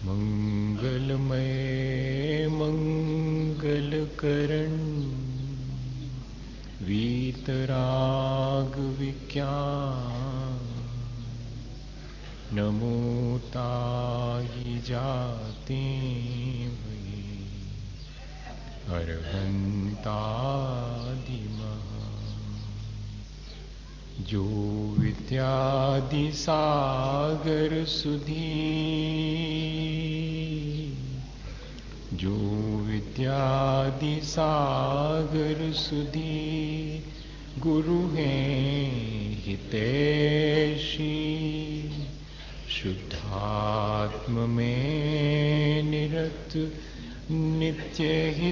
मंगलमय मंगलकरण वीतराग विज्ञान नमो ताहि जाते भये अरहंतादिमः जो विद्यादि सागर सुधी जो विद्यादि सागर सुधी गुरु हैं हितैषी शुद्धात्म में निरत नित्य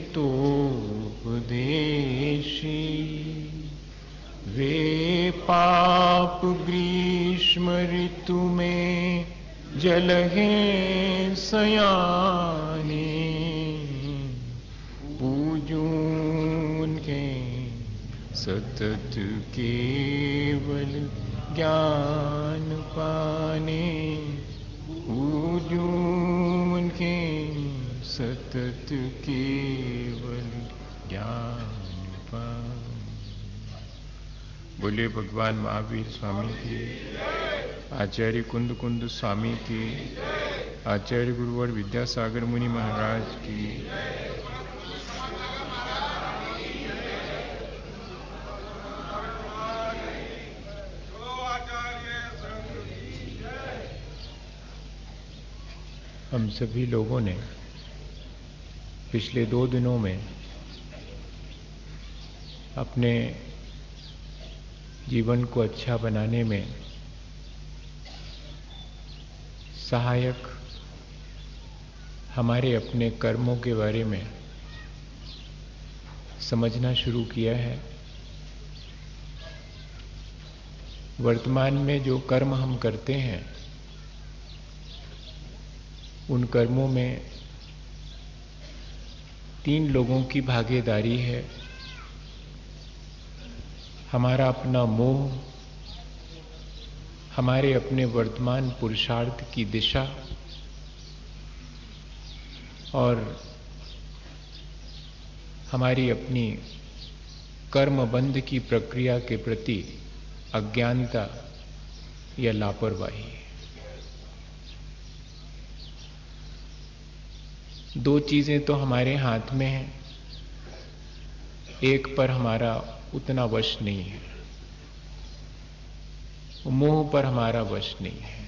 हितोपदेशी वे पाप ग्रीष्म ऋतु में जल हैं सयाने पूजून के सतत केवल ज्ञान पाने पूजून के सतत केवल ज्ञान पाने। बोले भगवान महावीर स्वामी की, आचार्य कुंद कुंद स्वामी की, आचार्य गुरुवर विद्यासागर मुनि महाराज की। हम सभी लोगों ने पिछले 2 दिनों में अपने जीवन को अच्छा बनाने में सहायक हमारे अपने कर्मों के बारे में समझना शुरू किया है। वर्तमान में जो कर्म हम करते हैं उन कर्मों में 3 लोगों की भागीदारी है। हमारा अपना मोह, हमारे अपने वर्तमान पुरुषार्थ की दिशा और हमारी अपनी कर्मबंध की प्रक्रिया के प्रति अज्ञानता या लापरवाही। 2 चीजें तो हमारे हाथ में हैं, एक पर हमारा उतना वश नहीं है, मोह पर हमारा वश नहीं है।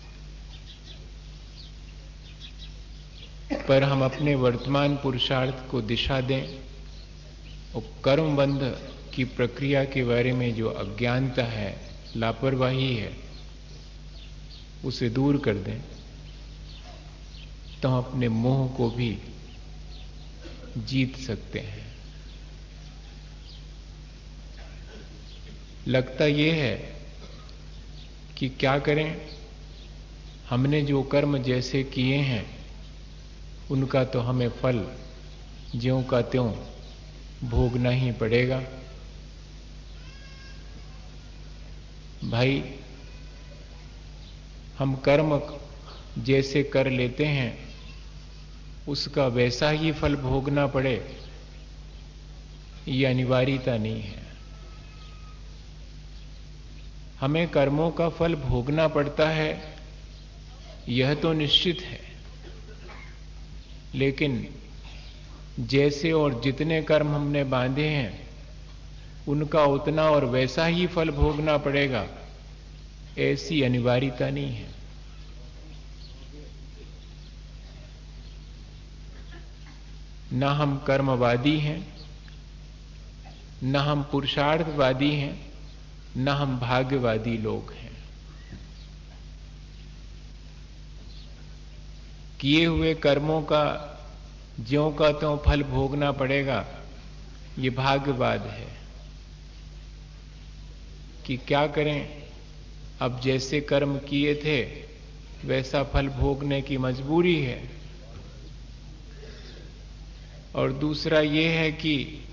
पर हम अपने वर्तमान पुरुषार्थ को दिशा दें और कर्मबंध की प्रक्रिया के बारे में जो अज्ञानता है, लापरवाही है, उसे दूर कर दें तो हम अपने मोह को भी जीत सकते हैं। लगता यह है कि क्या करें, हमने जो कर्म जैसे किए हैं उनका तो हमें फल ज्यों का त्यों भोगना ही पड़ेगा। भाई, हम कर्म जैसे कर लेते हैं उसका वैसा ही फल भोगना पड़े, ये अनिवार्यता नहीं है। हमें कर्मों का फल भोगना पड़ता है यह तो निश्चित है, लेकिन जैसे और जितने कर्म हमने बांधे हैं उनका उतना और वैसा ही फल भोगना पड़ेगा, ऐसी अनिवार्यता नहीं है। न हम कर्मवादी हैं, न हम पुरुषार्थवादी हैं, न हम भाग्यवादी लोग हैं। किए हुए कर्मों का ज्यों का त्यों फल भोगना पड़ेगा, ये भाग्यवाद है। कि क्या करें, अब जैसे कर्म किए थे वैसा फल भोगने की मजबूरी है। और दूसरा ये है कि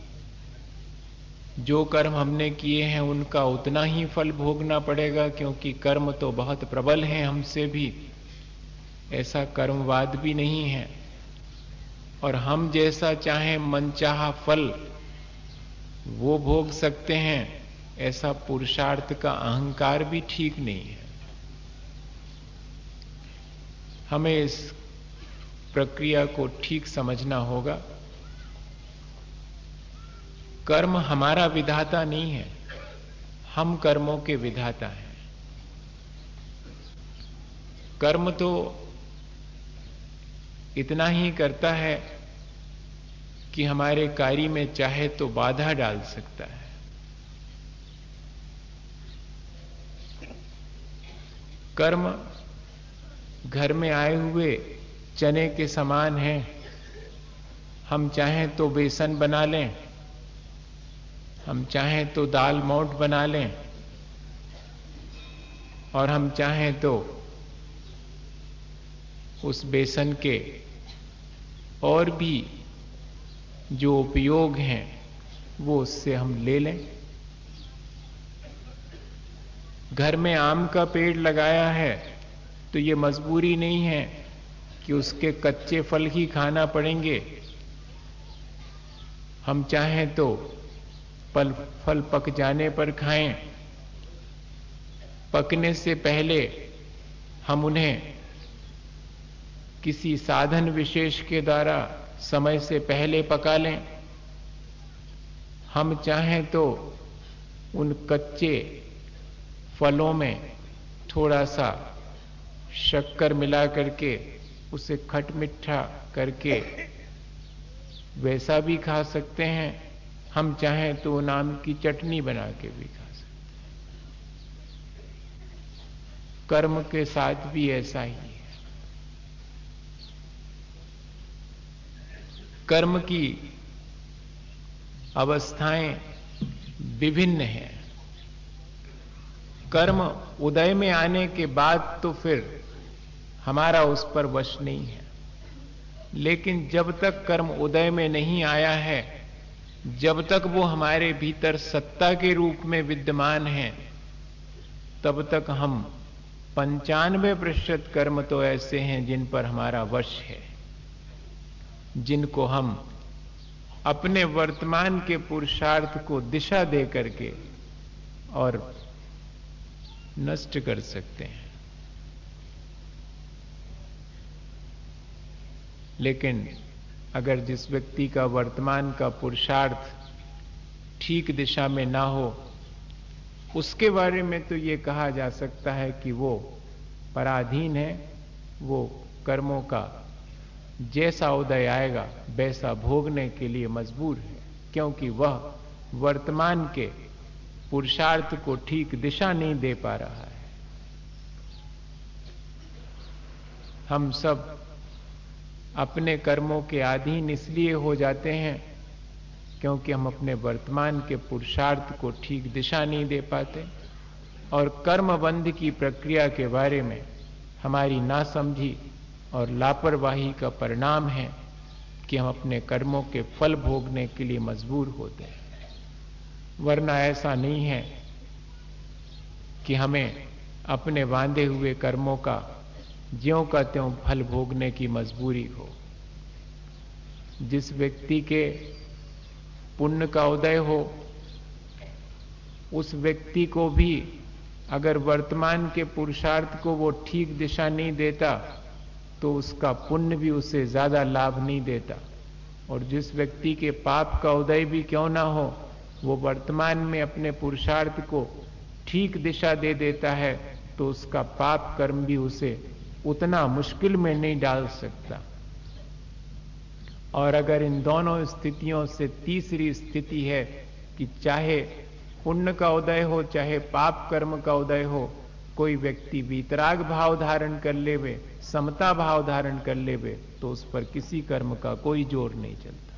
जो कर्म हमने किए हैं उनका उतना ही फल भोगना पड़ेगा, क्योंकि कर्म तो बहुत प्रबल हैं हमसे भी। ऐसा कर्मवाद भी नहीं है। और हम जैसा चाहें मनचाहा फल वो भोग सकते हैं, ऐसा पुरुषार्थ का अहंकार भी ठीक नहीं है। हमें इस प्रक्रिया को ठीक समझना होगा। कर्म हमारा विधाता नहीं है, हम कर्मों के विधाता हैं। कर्म तो इतना ही करता है कि हमारे कार्य में चाहे तो बाधा डाल सकता है। कर्म घर में आए हुए चने के समान है। हम चाहें तो बेसन बना लें, हम चाहें तो दाल मोठ बना लें, और हम चाहें तो उस बेसन के और भी जो उपयोग हैं वो उससे हम ले लें। घर में आम का पेड़ लगाया है तो ये मजबूरी नहीं है कि उसके कच्चे फल ही खाना पड़ेंगे। हम चाहें तो फल पक जाने पर खाएं। पकने से पहले हम उन्हें किसी साधन विशेष के द्वारा समय से पहले पका लें। हम चाहें तो उन कच्चे फलों में थोड़ा सा शक्कर मिला करके उसे खट मिठा करके वैसा भी खा सकते हैं। हम चाहें तो आम की चटनी बना के भी खा सकते हैं। कर्म के साथ भी ऐसा ही है। कर्म की अवस्थाएं विभिन्न हैं। कर्म उदय में आने के बाद तो फिर हमारा उस पर वश नहीं है, लेकिन जब तक कर्म उदय में नहीं आया है, जब तक वो हमारे भीतर सत्ता के रूप में विद्यमान है, तब तक हम 95% कर्म तो ऐसे हैं जिन पर हमारा वश है, जिनको हम अपने वर्तमान के पुरुषार्थ को दिशा दे करके और नष्ट कर सकते हैं। लेकिन अगर जिस व्यक्ति का वर्तमान का पुरुषार्थ ठीक दिशा में ना हो, उसके बारे में तो ये कहा जा सकता है कि वो पराधीन है। वो कर्मों का जैसा उदय आएगा वैसा भोगने के लिए मजबूर है, क्योंकि वह वर्तमान के पुरुषार्थ को ठीक दिशा नहीं दे पा रहा है। हम सब अपने कर्मों के अधीन इसलिए हो जाते हैं क्योंकि हम अपने वर्तमान के पुरुषार्थ को ठीक दिशा नहीं दे पाते, और कर्मबंध की प्रक्रिया के बारे में हमारी नासमझी और लापरवाही का परिणाम है कि हम अपने कर्मों के फल भोगने के लिए मजबूर होते हैं। वरना ऐसा नहीं है कि हमें अपने बांधे हुए कर्मों का ज्यों का त्यों फल भोगने की मजबूरी हो। जिस व्यक्ति के पुण्य का उदय हो, उस व्यक्ति को भी अगर वर्तमान के पुरुषार्थ को वो ठीक दिशा नहीं देता तो उसका पुण्य भी उसे ज्यादा लाभ नहीं देता। और जिस व्यक्ति के पाप का उदय भी क्यों ना हो, वो वर्तमान में अपने पुरुषार्थ को ठीक दिशा दे देता है तो उसका पाप कर्म भी उसे उतना मुश्किल में नहीं डाल सकता। और अगर इन दोनों स्थितियों से तीसरी स्थिति है कि चाहे पुण्य का उदय हो चाहे पाप कर्म का उदय हो, कोई व्यक्ति वीतराग भाव धारण कर लेवे, समता भाव धारण कर लेवे, तो उस पर किसी कर्म का कोई जोर नहीं चलता।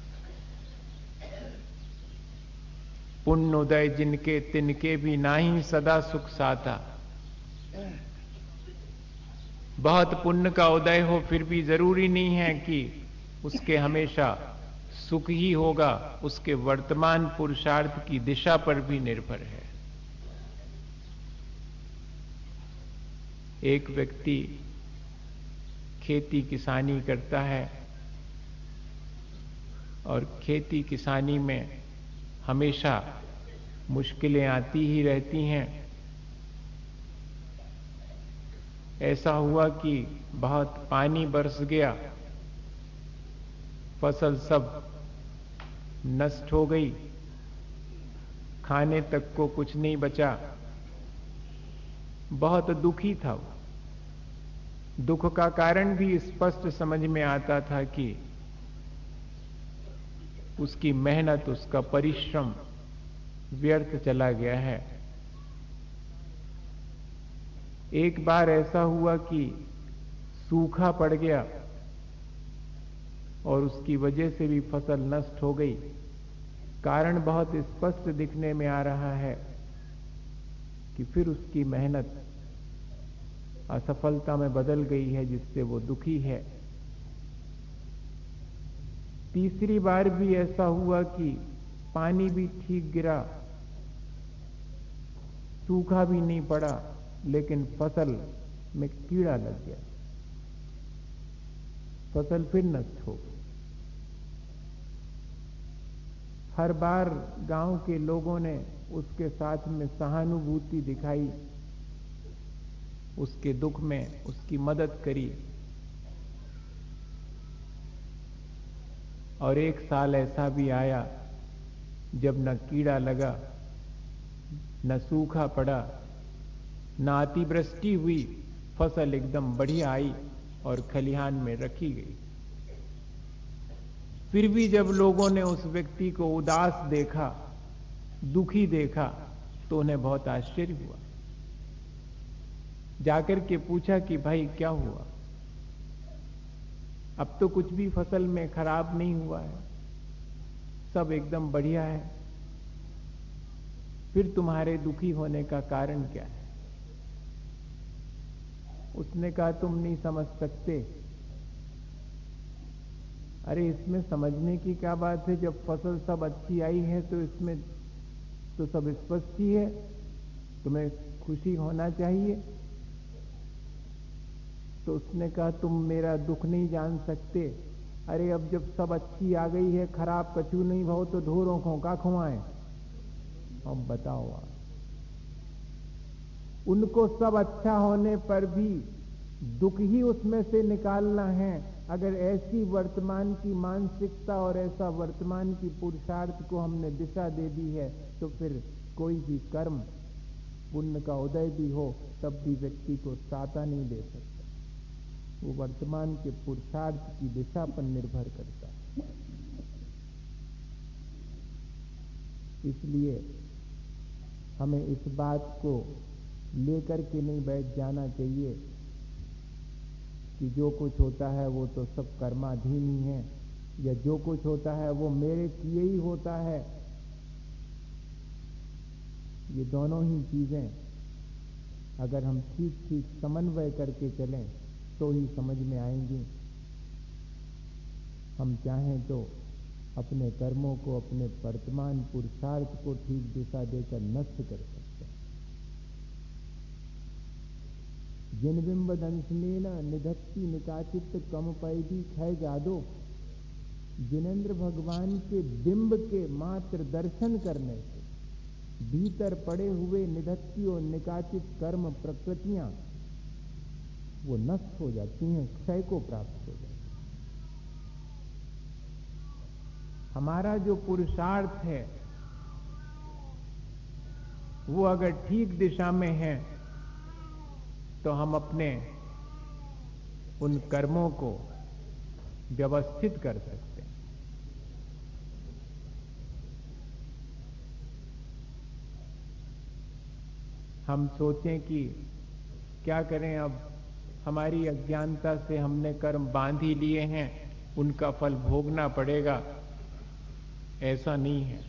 पुण्य उदय जिनके तिनके भी नाही सदा सुख साथा। बहुत पुण्य का उदय हो फिर भी जरूरी नहीं है कि उसके हमेशा सुख ही होगा, उसके वर्तमान पुरुषार्थ की दिशा पर भी निर्भर है। एक व्यक्ति खेती किसानी करता है और खेती किसानी में हमेशा मुश्किलें आती ही रहती हैं। ऐसा हुआ कि बहुत पानी बरस गया, फसल सब नष्ट हो गई, खाने तक को कुछ नहीं बचा। बहुत दुखी था वो। दुख का कारण भी स्पष्ट समझ में आता था कि उसकी मेहनत, उसका परिश्रम व्यर्थ चला गया है। एक बार ऐसा हुआ कि सूखा पड़ गया और उसकी वजह से भी फसल नष्ट हो गई। कारण बहुत स्पष्ट दिखने में आ रहा है कि फिर उसकी मेहनत असफलता में बदल गई है, जिससे वो दुखी है। तीसरी बार भी ऐसा हुआ कि पानी भी ठीक गिरा, सूखा भी नहीं पड़ा, लेकिन फसल में कीड़ा लग गया, फसल फिर नष्ट हो गई। हर बार गांव के लोगों ने उसके साथ में सहानुभूति दिखाई, उसके दुख में उसकी मदद करी। और एक साल ऐसा भी आया जब न कीड़ा लगा, न सूखा पड़ा, न अतिवृष्टि हुई, फसल एकदम बढ़िया आई और खलिहान में रखी गई। फिर भी जब लोगों ने उस व्यक्ति को उदास देखा, दुखी देखा, तो उन्हें बहुत आश्चर्य हुआ। जाकर के पूछा कि भाई क्या हुआ? अब तो कुछ भी फसल में खराब नहीं हुआ है, सब एकदम बढ़िया है, फिर तुम्हारे दुखी होने का कारण क्या है? उसने कहा, तुम नहीं समझ सकते। अरे इसमें समझने की क्या बात है? जब फसल सब अच्छी आई है तो इसमें तो सब स्पष्ट ही है, तुम्हें खुशी होना चाहिए। तो उसने कहा, तुम मेरा दुख नहीं जान सकते। अरे अब जब सब अच्छी आ गई है, खराब कछु नहीं भाव तो ढोरों को का खुआएं? अब बताओ आप, उनको सब अच्छा होने पर भी दुख ही उसमें से निकालना है। अगर ऐसी वर्तमान की मानसिकता और ऐसा वर्तमान की पुरुषार्थ को हमने दिशा दे दी है, तो फिर कोई भी कर्म, पुण्य का उदय भी हो, तब भी व्यक्ति को साता नहीं दे सकता। वो वर्तमान के पुरुषार्थ की दिशा पर निर्भर करता है। इसलिए हमें इस बात को लेकर के नहीं बैठ जाना चाहिए कि जो कुछ होता है वो तो सब कर्माधीन ही है, या जो कुछ होता है वो मेरे किए ही होता है। ये दोनों ही चीजें अगर हम ठीक ठीक समन्वय करके चलें तो ही समझ में आएंगी। हम चाहें तो अपने कर्मों को, अपने वर्तमान पुरुषार्थ को ठीक दिशा देकर नष्ट कर सकते हैं। जिन बिंब दंशनेन निधत्ति निकाचित कम पैदी क्षय जादो। जिनेंद्र भगवान के बिंब के मात्र दर्शन करने से भीतर पड़े हुए निधत्ति और निकाचित कर्म प्रकृतियां वो नष्ट हो जाती हैं, क्षय को प्राप्त हो जाती हैं। हमारा जो पुरुषार्थ है वो अगर ठीक दिशा में है तो हम अपने उन कर्मों को व्यवस्थित कर सकते हैं। हम सोचें कि क्या करें, अब हमारी अज्ञानता से हमने कर्म बांध ही लिए हैं, उनका फल भोगना पड़ेगा। ऐसा नहीं है।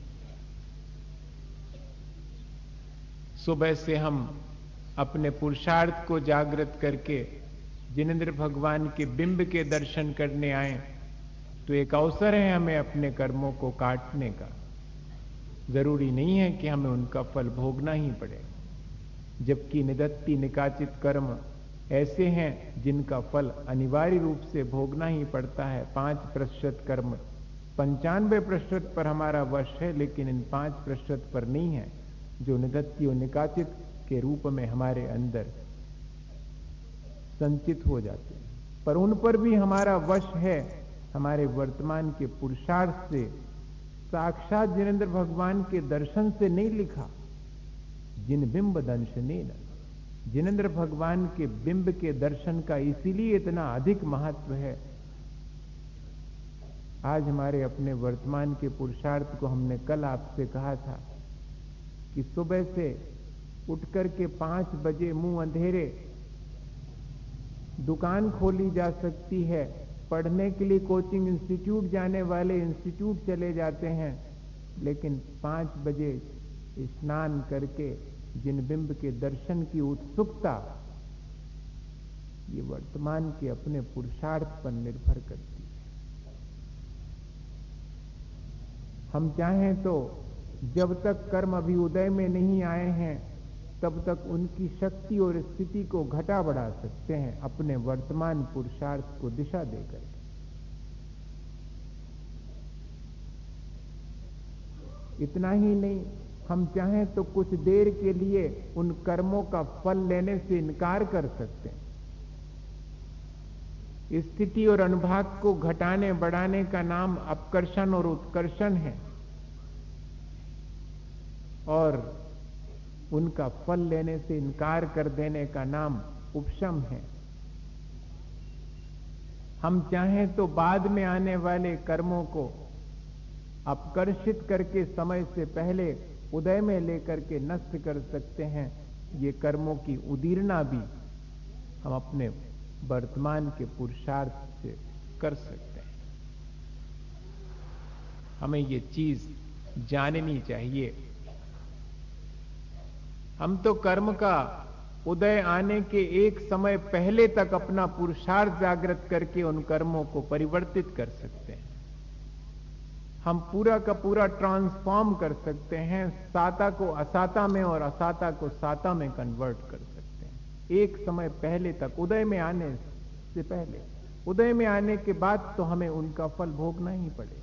सुबह से हम अपने पुरुषार्थ को जागृत करके जिनेंद्र भगवान के बिंब के दर्शन करने आए तो एक अवसर है हमें अपने कर्मों को काटने का। जरूरी नहीं है कि हमें उनका फल भोगना ही पड़े। जबकि निदत्ति निकाचित कर्म ऐसे हैं जिनका फल अनिवार्य रूप से भोगना ही पड़ता है। 5% कर्म 95% पर हमारा वश है, लेकिन इन 5% पर नहीं है जो निदत्ति और निकाचित के रूप में हमारे अंदर संचित हो जाते हैं। पर उन पर भी हमारा वश है हमारे वर्तमान के पुरुषार्थ से। साक्षात जिनेंद्र भगवान के दर्शन से नहीं लिखा, जिन बिंब दंशनेन। जिनेंद्र भगवान के बिंब के दर्शन का इसीलिए इतना अधिक महत्व है। आज हमारे अपने वर्तमान के पुरुषार्थ को हमने कल आपसे कहा था कि सुबह से उठकर के 5 बजे मुंह अंधेरे दुकान खोली जा सकती है। पढ़ने के लिए कोचिंग इंस्टीट्यूट जाने वाले इंस्टीट्यूट चले जाते हैं, लेकिन 5 बजे स्नान करके जिन बिंब के दर्शन की उत्सुकता, ये वर्तमान के अपने पुरुषार्थ पर निर्भर करती है। हम चाहें तो जब तक कर्म अभ्युदय में नहीं आए हैं तब तक उनकी शक्ति और स्थिति को घटा बढ़ा सकते हैं अपने वर्तमान पुरुषार्थ को दिशा देकर। इतना ही नहीं, हम चाहें तो कुछ देर के लिए उन कर्मों का फल लेने से इनकार कर सकते हैं। स्थिति और अनुभाग को घटाने बढ़ाने का नाम अपकर्षण और उत्कर्षण है, और उनका फल लेने से इनकार कर देने का नाम उपशम है। हम चाहें तो बाद में आने वाले कर्मों को अपकर्षित करके समय से पहले उदय में लेकर के नष्ट कर सकते हैं। ये कर्मों की उदीर्णा भी हम अपने वर्तमान के पुरुषार्थ से कर सकते हैं। हमें ये चीज जाननी चाहिए। हम तो कर्म का उदय आने के एक समय पहले तक अपना पुरुषार्थ जागृत करके उन कर्मों को परिवर्तित कर सकते हैं। हम पूरा का पूरा ट्रांसफॉर्म कर सकते हैं, साता को असाता में और असाता को साता में कन्वर्ट कर सकते हैं एक समय पहले तक, उदय में आने से पहले। उदय में आने के बाद तो हमें उनका फल भोगना ही पड़ेगा,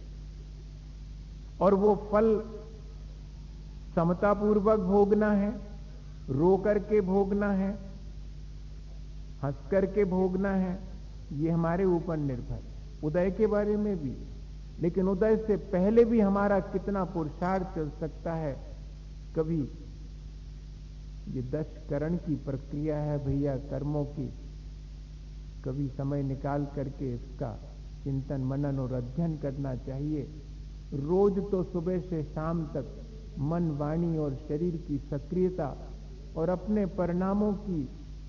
और वो फल समतापूर्वक भोगना है, रो करके भोगना है, हंस करके भोगना है, ये हमारे ऊपर निर्भर है। उदय के बारे में भी, लेकिन उदय से पहले भी हमारा कितना पुरुषार्थ चल सकता है। कभी ये 10 करण की प्रक्रिया है भैया कर्मों की, कभी समय निकाल करके इसका चिंतन मनन और अध्ययन करना चाहिए। रोज तो सुबह से शाम तक मन, वाणी और शरीर की सक्रियता और अपने परिणामों की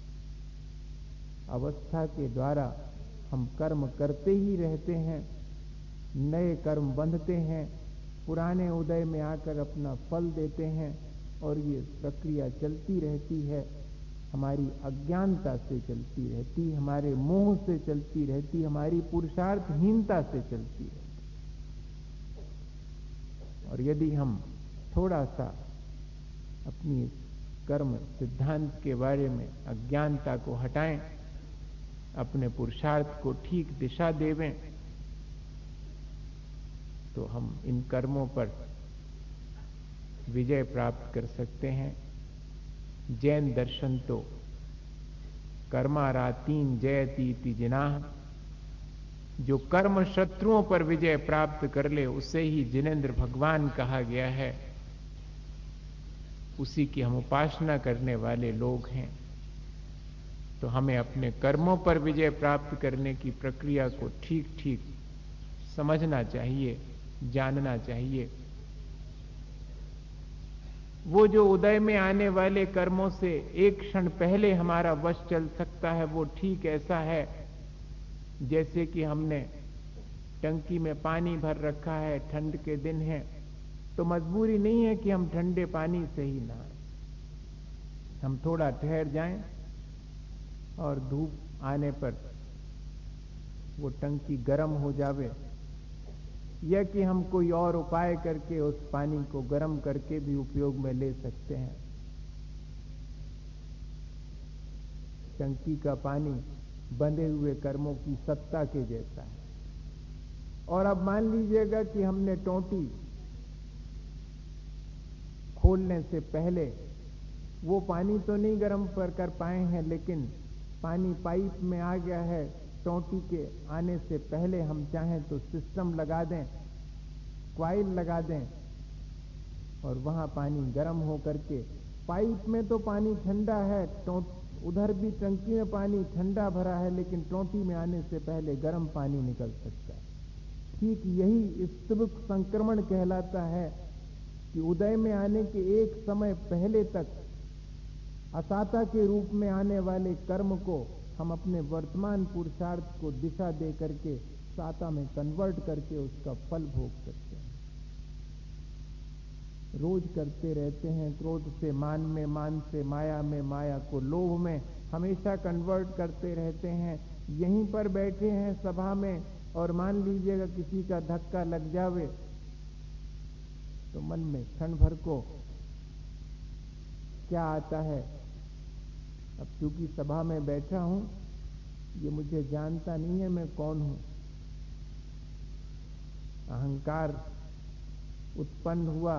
अवस्था के द्वारा हम कर्म करते ही रहते हैं। नए कर्म बंधते हैं, पुराने उदय में आकर अपना फल देते हैं, और ये प्रक्रिया चलती रहती है। हमारी अज्ञानता से चलती रहती, हमारे मोह से चलती रहती, हमारी पुरुषार्थहीनता से चलती रहती। और यदि हम थोड़ा सा अपनी कर्म सिद्धांत के बारे में अज्ञानता को हटाएं, अपने पुरुषार्थ को ठीक दिशा देवें, तो हम इन कर्मों पर विजय प्राप्त कर सकते हैं। जैन दर्शन तो कर्मारातीन जयति इति जिनाह, जो कर्म शत्रुओं पर विजय प्राप्त कर ले उसे ही जिनेंद्र भगवान कहा गया है। उसी की हम उपासना करने वाले लोग हैं। तो हमें अपने कर्मों पर विजय प्राप्त करने की प्रक्रिया को ठीक ठीक समझना चाहिए, जानना चाहिए। वो जो उदय में आने वाले कर्मों से एक क्षण पहले हमारा वश चल सकता है, वो ठीक ऐसा है जैसे कि हमने टंकी में पानी भर रखा है, ठंड के दिन है, तो मजबूरी नहीं है कि हम ठंडे पानी से ही नहाएं। हम थोड़ा ठहर जाएं और धूप आने पर वो टंकी गर्म हो जावे, या कि हम कोई और उपाय करके उस पानी को गर्म करके भी उपयोग में ले सकते हैं। टंकी का पानी बंधे हुए कर्मों की सत्ता के जैसा है। और अब मान लीजिएगा कि हमने टोंटी खोलने से पहले वो पानी तो नहीं गर्म कर पाए हैं, लेकिन पानी पाइप में आ गया है। टोंटी के आने से पहले हम चाहें तो सिस्टम लगा दें, क्वाइल लगा दें, और वहां पानी गर्म हो करके, पाइप में तो पानी ठंडा है, उधर भी टंकी में पानी ठंडा भरा है, लेकिन टोंटी में आने से पहले गर्म पानी निकल सकता है। ठीक यही स्तविक संक्रमण कहलाता है कि उदय में आने के एक समय पहले तक असाता के रूप में आने वाले कर्म को हम अपने वर्तमान पुरुषार्थ को दिशा दे करके साता में कन्वर्ट करके उसका फल भोग सकते हैं। रोज करते रहते हैं, क्रोध से मान में, मान से माया में, माया को लोभ में हमेशा कन्वर्ट करते रहते हैं। यहीं पर बैठे हैं सभा में और मान लीजिएगा किसी का धक्का लग जावे तो मन में क्षण भर को क्या आता है, अब क्योंकि सभा में बैठा हूं, ये मुझे जानता नहीं है मैं कौन हूं। अहंकार उत्पन्न हुआ,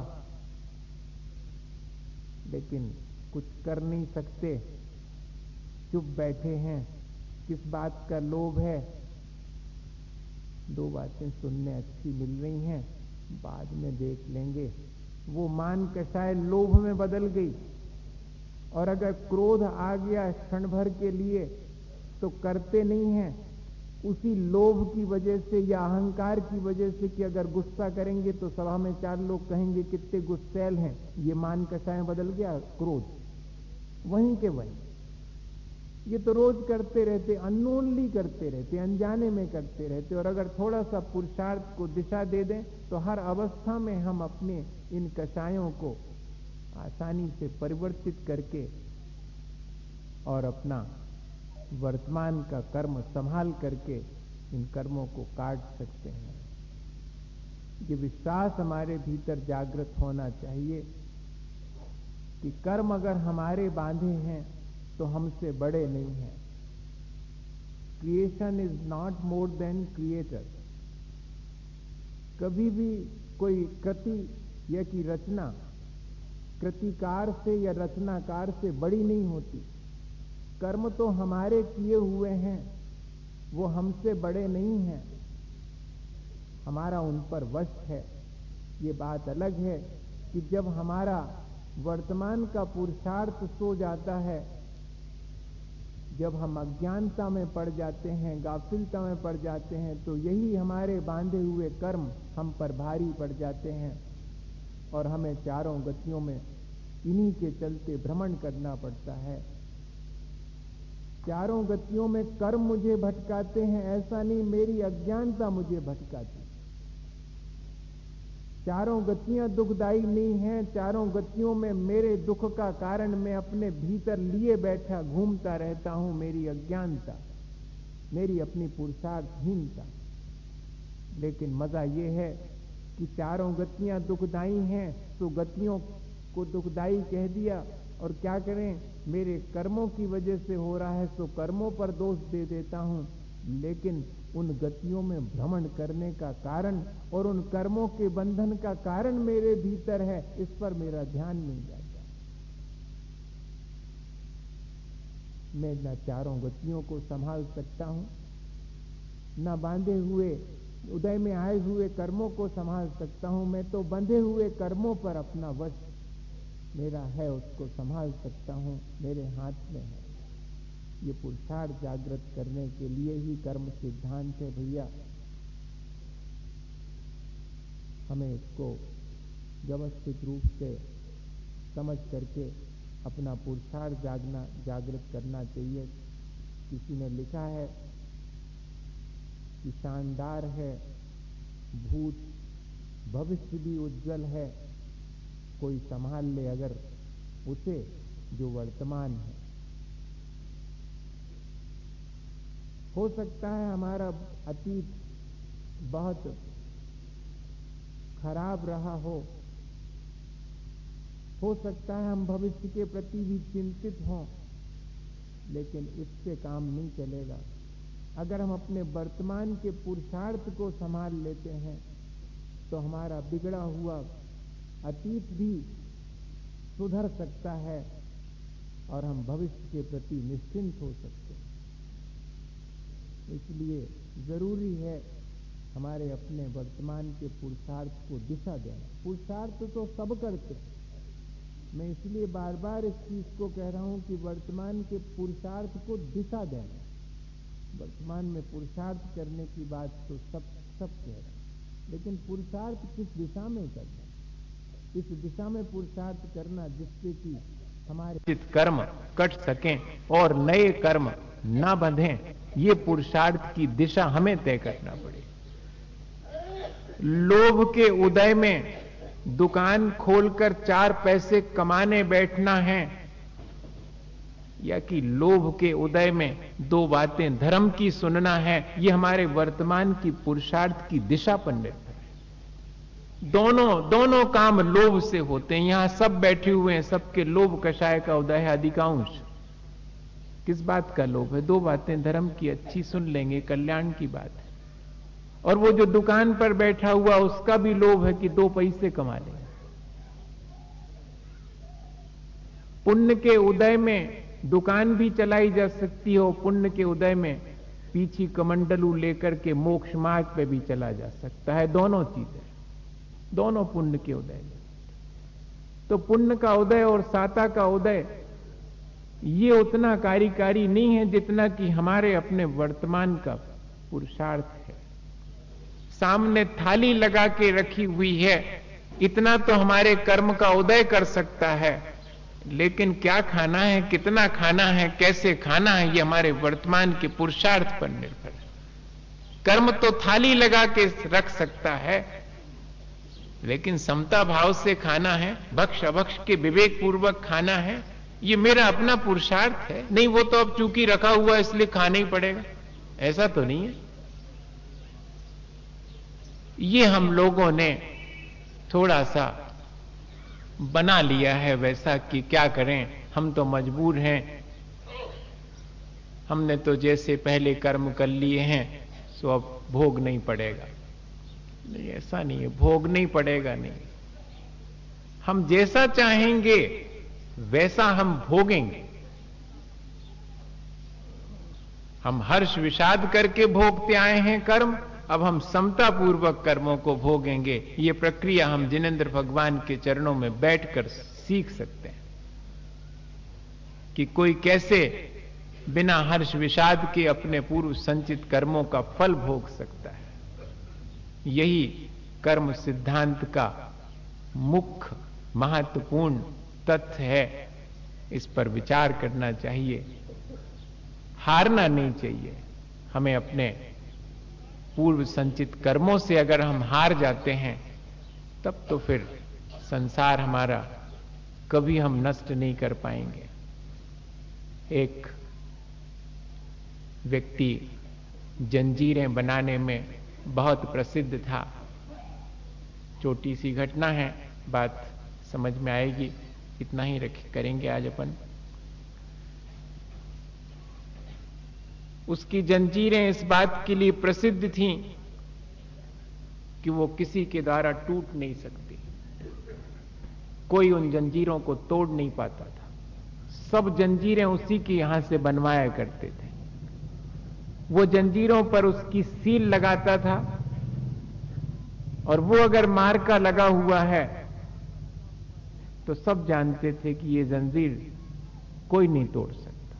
लेकिन कुछ कर नहीं सकते, चुप बैठे हैं। किस बात का लोभ है? दो बातें सुनने अच्छी मिल रही हैं, बाद में देख लेंगे। वो मान कषाय लोभ में बदल गई, और अगर क्रोध आ गया क्षण भर के लिए तो करते नहीं हैं। उसी लोभ की वजह से या अहंकार की वजह से कि अगर गुस्सा करेंगे तो सभा में चार लोग कहेंगे कितने गुस्सैल हैं, ये मान कषाय बदल गया क्रोध, वहीं के वहीं। ये तो रोज करते रहते, अननोनली करते रहते, अनजाने में करते रहते, और अगर थोड़ा सा पुरुषार्थ को दिशा दे दें तो हर अवस्था में हम अपने इन कषायों को आसानी से परिवर्तित करके और अपना वर्तमान का कर्म संभाल करके इन कर्मों को काट सकते हैं। ये विश्वास हमारे भीतर जागृत होना चाहिए कि कर्म अगर हमारे बांधे हैं तो हमसे बड़े नहीं हैं। Creation is not more than creator. कभी भी कोई कृति या की रचना कृतिकार से या रचनाकार से बड़ी नहीं होती। कर्म तो हमारे किए हुए हैं, वो हमसे बड़े नहीं हैं, हमारा उन पर वश है। ये बात अलग है कि जब हमारा वर्तमान का पुरुषार्थ सो जाता है, जब हम अज्ञानता में पड़ जाते हैं, गाफिलता में पड़ जाते हैं, तो यही हमारे बांधे हुए कर्म हम पर भारी पड़ जाते हैं और हमें चारों गतियों में इन्हीं के चलते भ्रमण करना पड़ता है। चारों गतियों में कर्म मुझे भटकाते हैं, ऐसा नहीं, मेरी अज्ञानता मुझे भटकाती। चारों गतियां दुखदायी नहीं हैं, चारों गतियों में मेरे दुख का कारण मैं अपने भीतर लिए बैठा घूमता रहता हूं, मेरी अज्ञानता, मेरी अपनी पुरुषार्थहीनता। लेकिन मजा यह है कि चारों गतियां दुखदायी हैं तो गतियों को दुखदायी कह दिया, और क्या करें, मेरे कर्मों की वजह से हो रहा है तो कर्मों पर दोष दे देता हूं। लेकिन उन गतियों में भ्रमण करने का कारण और उन कर्मों के बंधन का कारण मेरे भीतर है, इस पर मेरा ध्यान नहीं जाता। मैं न चारों गतियों को संभाल सकता हूं, न बांधे हुए उदय में आए हुए कर्मों को संभाल सकता हूं। मैं तो बंधे हुए कर्मों पर अपना वश मेरा है, उसको संभाल सकता हूं, मेरे हाथ में है। ये पुरुषार्थ जागृत करने के लिए ही कर्म सिद्धांत है भैया। हमें इसको व्यवस्थित रूप से समझ करके अपना पुरुषार्थ जागृत करना चाहिए। किसी ने लिखा है कि शानदार है, भूत भविष्य भी उज्जवल है, कोई संभाल ले अगर उसे जो वर्तमान है। हो सकता है हमारा अतीत बहुत खराब रहा हो सकता है हम भविष्य के प्रति भी चिंतित हों, लेकिन इससे काम नहीं चलेगा। अगर हम अपने वर्तमान के पुरुषार्थ को संभाल लेते हैं तो हमारा बिगड़ा हुआ अतीत भी सुधर सकता है और हम भविष्य के प्रति निश्चिंत हो सकते हैं। इसलिए जरूरी है हमारे अपने वर्तमान के पुरुषार्थ को दिशा देना। पुरुषार्थ तो सब करते हैं, मैं इसलिए बार बार इस चीज को कह रहा हूं कि वर्तमान के पुरुषार्थ को दिशा देना। वर्तमान में पुरुषार्थ करने की बात तो सब कह रहे हैं, लेकिन पुरुषार्थ किस दिशा में करना, इस दिशा में पुरुषार्थ करना जिससे कि हमारे कर्म कट सकें और नए कर्म ना बंधें, ये पुरुषार्थ की दिशा हमें तय करना पड़े। लोभ के उदय में दुकान खोलकर 4 पैसे कमाने बैठना है, या कि लोभ के उदय में 2 बातें धर्म की सुनना है, ये हमारे वर्तमान की पुरुषार्थ की दिशा पर निर्भर है। दोनों काम लोभ से होते हैं। यहां सब बैठे हुए हैं, सबके लोभ कषाय का उदय है अधिकांश। किस बात का लोभ है? 2 बातें धर्म की अच्छी सुन लेंगे, कल्याण की बात है। और वो जो दुकान पर बैठा हुआ उसका भी लोभ है कि 2 पैसे कमा लेगा। पुण्य के उदय में दुकान भी चलाई जा सकती हो, पुण्य के उदय में पीछी कमंडलू लेकर के मोक्ष मार्ग पे भी चला जा सकता है। दोनों चीजें, दोनों पुण्य के उदय में। तो पुण्य का उदय और साता का उदय ये उतना कार्यकारी नहीं है जितना कि हमारे अपने वर्तमान का पुरुषार्थ है। सामने थाली लगा के रखी हुई है, इतना तो हमारे कर्म का उदय कर सकता है, लेकिन क्या खाना है, कितना खाना है, कैसे खाना है, ये हमारे वर्तमान के पुरुषार्थ पर निर्भर है। कर्म तो थाली लगा के रख सकता है, लेकिन समता भाव से खाना है, भक्ष अभक्ष के विवेक पूर्वक खाना है, ये मेरा अपना पुरुषार्थ है। नहीं, वो तो अब चूंकि रखा हुआ इसलिए खाना ही पड़ेगा, ऐसा तो नहीं है। ये हम लोगों ने थोड़ा सा बना लिया है वैसा कि क्या करें, हम तो मजबूर हैं, हमने तो जैसे पहले कर्म कर लिए हैं सो अब भोग नहीं पड़ेगा। नहीं, ऐसा नहीं है, भोग नहीं पड़ेगा नहीं। हम जैसा चाहेंगे वैसा हम भोगेंगे। हम हर्ष विषाद करके भोगते आए हैं कर्म, अब हम समता पूर्वक कर्मों को भोगेंगे। ये प्रक्रिया हम जिनेंद्र भगवान के चरणों में बैठकर सीख सकते हैं कि कोई कैसे बिना हर्ष विषाद के अपने पूर्व संचित कर्मों का फल भोग सकता है। यही कर्म सिद्धांत का मुख्य महत्वपूर्ण तथ्य है। इस पर विचार करना चाहिए, हारना नहीं चाहिए। हमें अपने पूर्व संचित कर्मों से अगर हम हार जाते हैं तब तो फिर संसार हमारा कभी हम नष्ट नहीं कर पाएंगे। एक व्यक्ति जंजीरें बनाने में बहुत प्रसिद्ध था। छोटी सी घटना है, बात समझ में आएगी, इतना ही करेंगे आज अपन। उसकी जंजीरें इस बात के लिए प्रसिद्ध थीं कि वो किसी के द्वारा टूट नहीं सकती, कोई उन जंजीरों को तोड़ नहीं पाता था। सब जंजीरें उसी के यहां से बनवाया करते थे। वो जंजीरों पर उसकी सील लगाता था, और वो अगर मार का लगा हुआ है तो सब जानते थे कि ये जंजीर कोई नहीं तोड़ सकता।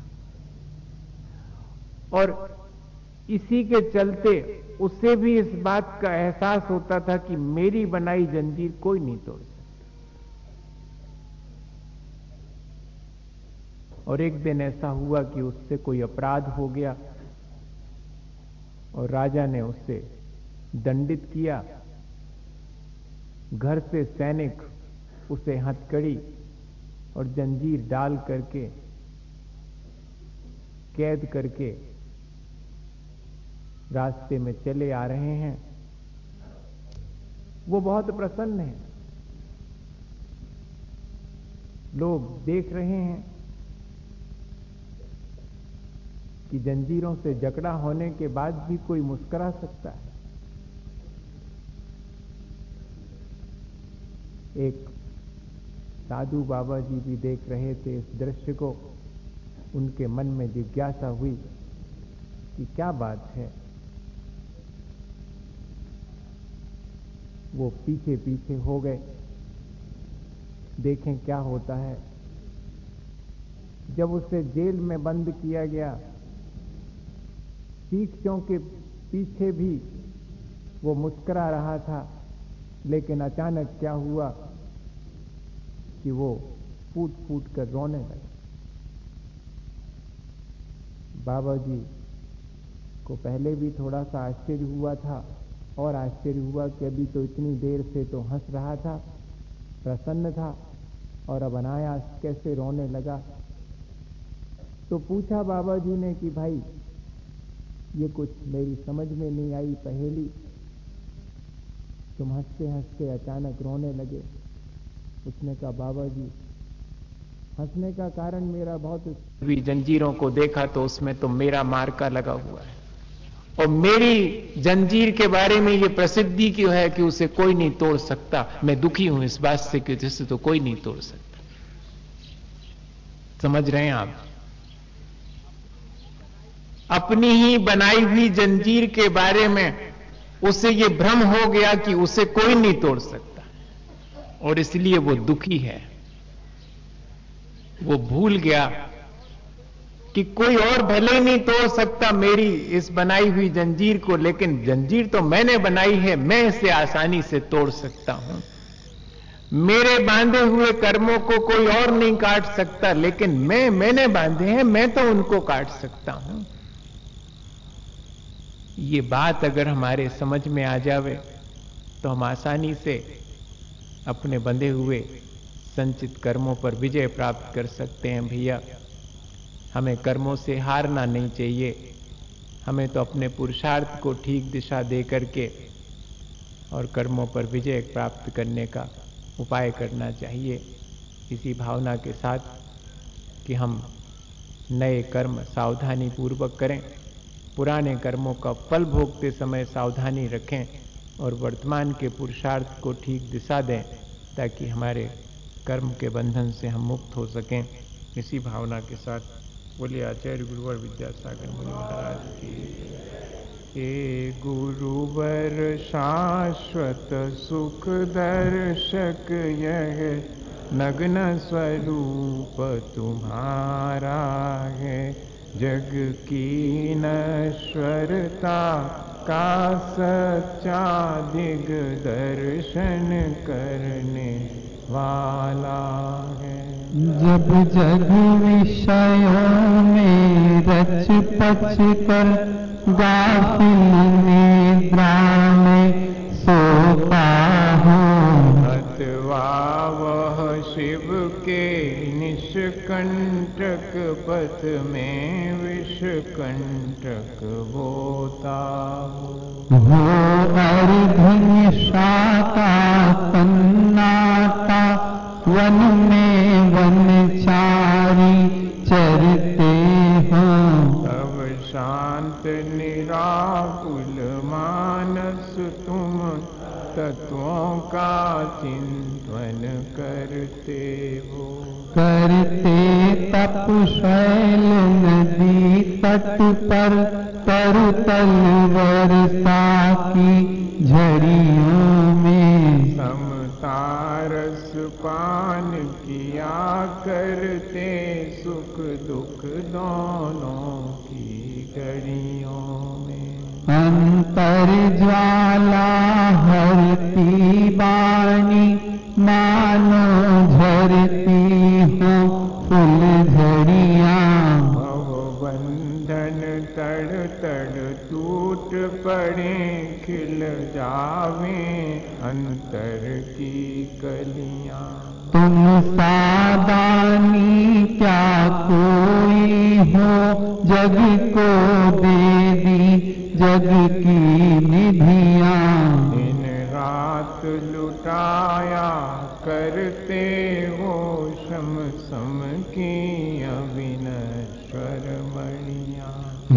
और इसी के चलते उसे भी इस बात का एहसास होता था कि मेरी बनाई जंजीर कोई नहीं तोड़ सकता। और एक दिन ऐसा हुआ कि उससे कोई अपराध हो गया और राजा ने उसे दंडित किया। घर से सैनिक उसे हथकड़ी और जंजीर डाल करके कैद करके रास्ते में चले आ रहे हैं। वो बहुत प्रसन्न है, लोग देख रहे हैं। कि जंजीरों से जकड़ा होने के बाद भी कोई मुस्कुरा सकता है। एक साधु बाबा जी भी देख रहे थे इस दृश्य को। उनके मन में जिज्ञासा हुई कि क्या बात है। वो पीछे पीछे हो गए, देखें क्या होता है। जब उसे जेल में बंद किया गया, शीशों के पीछे भी वो मुस्कुरा रहा था, लेकिन अचानक क्या हुआ कि वो फूट फूट कर रोने लगा। बाबा जी को पहले भी थोड़ा सा आश्चर्य हुआ था, और आश्चर्य हुआ कि अभी तो इतनी देर से तो हंस रहा था, प्रसन्न था, और अब अनायास कैसे रोने लगा। तो पूछा बाबा जी ने कि भाई, ये कुछ मेरी समझ में नहीं आई पहेली, तुम हंसते हंसते अचानक रोने लगे। उसने कहा, बाबा जी, हंसने का कारण मेरा बहुत जंजीरों को देखा तो उसमें तो मेरा मार्का लगा हुआ है, और मेरी जंजीर के बारे में ये प्रसिद्धि क्यों है कि उसे कोई नहीं तोड़ सकता। मैं दुखी हूं इस बात से कि जिसे तो कोई नहीं तोड़ सकता। समझ रहे हैं आप? अपनी ही बनाई हुई जंजीर के बारे में उसे ये भ्रम हो गया कि उसे कोई नहीं तोड़ सकता, और इसलिए वो दुखी है। वो भूल गया कि कोई और भले ही नहीं तोड़ सकता मेरी इस बनाई हुई जंजीर को, लेकिन जंजीर तो मैंने बनाई है, मैं इसे आसानी से तोड़ सकता हूं। मेरे बांधे हुए कर्मों को कोई और नहीं काट सकता, लेकिन मैंने बांधे हैं, मैं तो उनको काट सकता हूं। ये बात अगर हमारे समझ में आ जावे तो हम आसानी से अपने बंधे हुए संचित कर्मों पर विजय प्राप्त कर सकते हैं। भैया, हमें कर्मों से हारना नहीं चाहिए। हमें तो अपने पुरुषार्थ को ठीक दिशा दे करके और कर्मों पर विजय प्राप्त करने का उपाय करना चाहिए, इसी भावना के साथ कि हम नए कर्म सावधानी पूर्वक करें, पुराने कर्मों का फल भोगते समय सावधानी रखें, और वर्तमान के पुरुषार्थ को ठीक दिशा दें, ताकि हमारे कर्म के बंधन से हम मुक्त हो सकें। इसी भावना के साथ बोलिए आचार्य गुरुवर विद्यासागर मुनि महाराज की। हे गुरुवर शाश्वत सुख दर्शक, यह नग्न स्वरूप तुम्हारा है। जग की नश्वरता का सच्चा दिग्दर्शन करने वाला है। जब जग विषयों में रच पच कर गाफिल निद्रा में सोता हूँ, अथवा वह शिव के निष्कंटक पथ में विषकंटक होता हो अर्धन शाखा सन्नाटा, वन में वनचारी चरते हों। तब शांत निराकुल मानस तुम तत्वों का चिंतन करते हो। करते तप शैल नदी तट पर, तरुतल वर्षा की झड़ियों में। समता रस पान किया करते, सुख दुख दोनों की घड़ियों में। अंतर ज्वाला हरती बाणी, मानो झरती हो फूल झड़ियाँ। भव बंधन तड़ तड़ टूट पड़े, खिल जावे अंतर की कलियां। तुम सादानी क्या कोई हो, जग को दे दी जग की निधियाँ। दिन रात लुटाया करते हो, शम सम की अविनश्वर मणियां।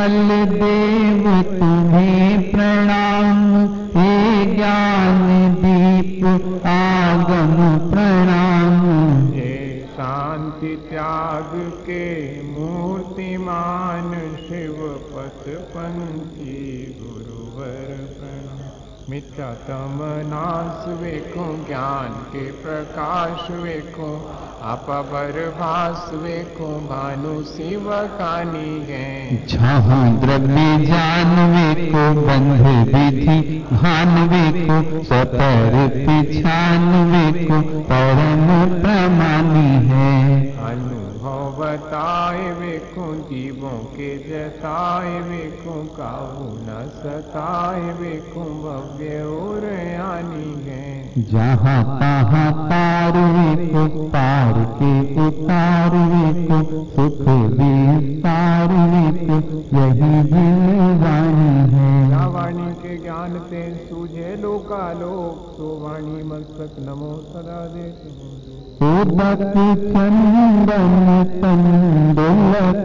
विमल देव तुम्हें प्रणाम, हे ज्ञान दीप आगम प्रणाम। हे शांति त्याग के मूर्तिमान शिव पथ पंथी गुरुवर प्रणाम। मिथ्या तम नाश वेखो ज्ञान के प्रकाश वेखो, अपर भास वेखो भानु शिव कानी है। जहाँ द्रव्य जान वेखो बंध विधि भान वेखो, सतर पिछान वेखो परम प्रमानी है। अनुभव बताए वेखो जीवों के जताए वेखो, काहू न सताए वेखो भव्य और यानी है। जहाँ तहाँ तार वेखो तार के उतार वेखो, सुख विस्तार वेखो यही जीववाणी है। या वाणी के ज्ञान ते सूझे लोकालोक, सो वाणी मस्तक नमो सदा देत हो। उदक चंदन तंडुलक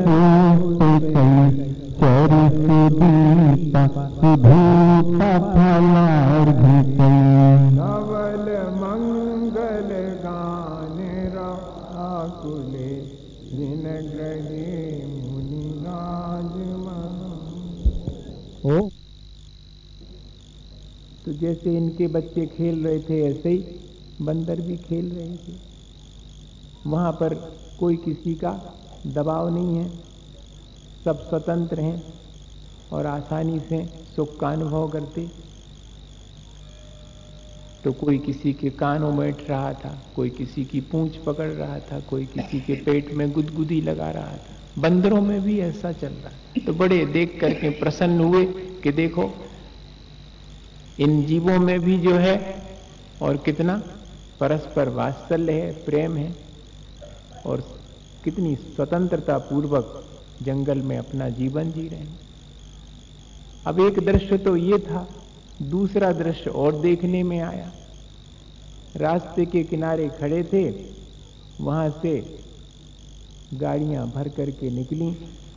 चर सुदीप सुधूप फलार्घिक। धवल मंगल गान राकुले, दिन ग्रहे मुनि राज हो। तो जैसे इनके बच्चे खेल रहे थे ऐसे ही बंदर भी खेल रहे थे। वहां पर कोई किसी का दबाव नहीं है, सब स्वतंत्र हैं और आसानी से सुख का अनुभव करते। तो कोई किसी के कान उमेट रहा था, कोई किसी की पूंछ पकड़ रहा था, कोई किसी के पेट में गुदगुदी लगा रहा था। बंदरों में भी ऐसा चल रहा है। तो बड़े देख करके प्रसन्न हुए कि देखो इन जीवों में भी जो है और कितना परस्पर वात्सल्य है, प्रेम है और कितनी स्वतंत्रता पूर्वक जंगल में अपना जीवन जी रहे हैं। अब एक दृश्य तो ये था, दूसरा दृश्य और देखने में आया। रास्ते के किनारे खड़े थे, वहां से गाड़ियां भर करके निकली।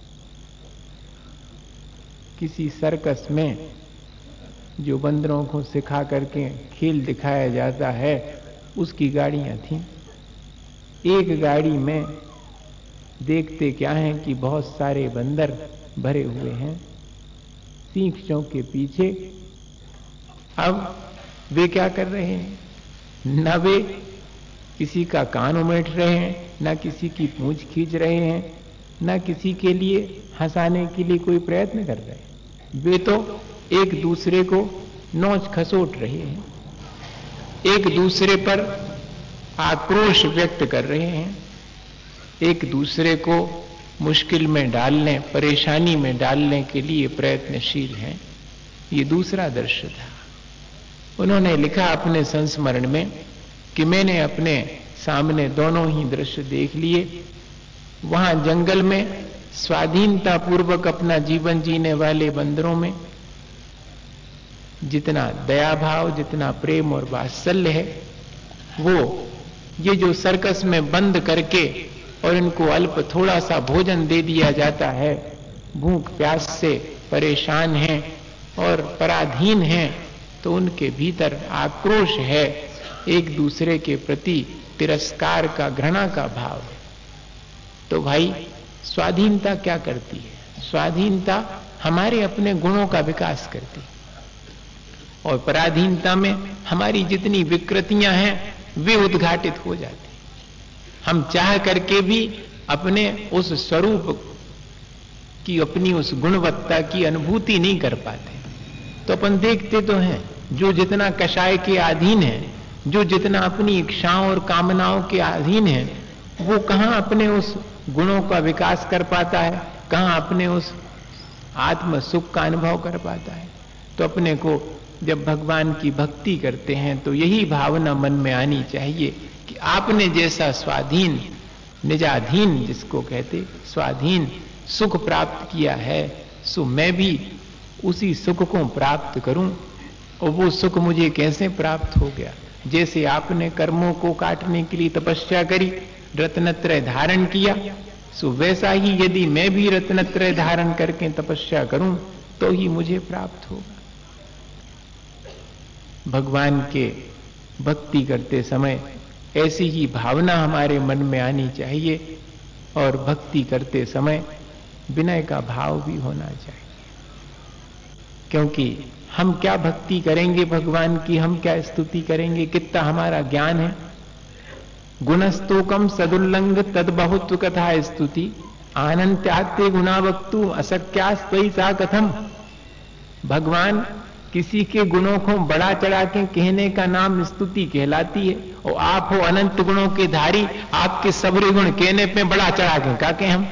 किसी सर्कस में जो बंदरों को सिखा करके खेल दिखाया जाता है, उसकी गाड़ियां थीं। एक गाड़ी में देखते क्या है कि बहुत सारे बंदर भरे हुए हैं सींगों के पीछे। अब वे क्या कर रहे हैं? न वे किसी का कान उमेट रहे हैं, न किसी की पूंछ खींच रहे हैं, न किसी के लिए हंसाने के लिए कोई प्रयत्न कर रहे हैं। वे तो एक दूसरे को नोच खसोट रहे हैं, एक दूसरे पर आक्रोश व्यक्त कर रहे हैं, एक दूसरे को मुश्किल में डालने, परेशानी में डालने के लिए प्रयत्नशील हैं। ये दूसरा दृश्य था। उन्होंने लिखा अपने संस्मरण में कि मैंने अपने सामने दोनों ही दृश्य देख लिए। वहां जंगल में स्वाधीनता पूर्वक अपना जीवन जीने वाले बंदरों में जितना दया भाव, जितना प्रेम और वात्सल्य है, वो ये जो सर्कस में बंद करके और इनको अल्प थोड़ा सा भोजन दे दिया जाता है, भूख प्यास से परेशान हैं और पराधीन हैं, तो उनके भीतर आक्रोश है, एक दूसरे के प्रति तिरस्कार का, घृणा का भाव है। तो भाई स्वाधीनता क्या करती है? स्वाधीनता हमारे अपने गुणों का विकास करती है और पराधीनता में हमारी जितनी विकृतियां हैं वे उद्घाटित हो जाती। हम चाह करके भी अपने उस स्वरूप की, अपनी उस गुणवत्ता की अनुभूति नहीं कर पाते। तो अपन देखते तो हैं, जो जितना कषाय के अधीन है, जो जितना अपनी इच्छाओं और कामनाओं के अधीन है, वो कहां अपने उस गुणों का विकास कर पाता है, कहां अपने उस आत्म सुख का अनुभव कर पाता है। तो अपने को जब भगवान की भक्ति करते हैं तो यही भावना मन में आनी चाहिए कि आपने जैसा स्वाधीन, निजाधीन जिसको कहते, स्वाधीन सुख प्राप्त किया है, सो मैं भी उसी सुख को प्राप्त करूं। और वो सुख मुझे कैसे प्राप्त हो गया? जैसे आपने कर्मों को काटने के लिए तपस्या करी, रत्नत्रय धारण किया, सो वैसा ही यदि मैं भी रत्नत्रय धारण करके तपस्या करूं तो ही मुझे प्राप्त होगा। भगवान के भक्ति करते समय ऐसी ही भावना हमारे मन में आनी चाहिए और भक्ति करते समय विनय का भाव भी होना चाहिए। क्योंकि हम क्या भक्ति करेंगे भगवान की, हम क्या स्तुति करेंगे, कितना हमारा ज्ञान है। गुणस्तोकम सदुल्लंघ तद बहुत्व कथा स्तुति आनंत्यात्ते गुणा वक्तु असक्यास्त्वयि सा कथम। भगवान किसी के गुणों को बड़ा चढ़ा के कहने का नाम स्तुति कहलाती है, और आप हो अनंत गुणों के धारी, आपके सबरे गुण कहने पे बड़ा चढ़ा के काके हम।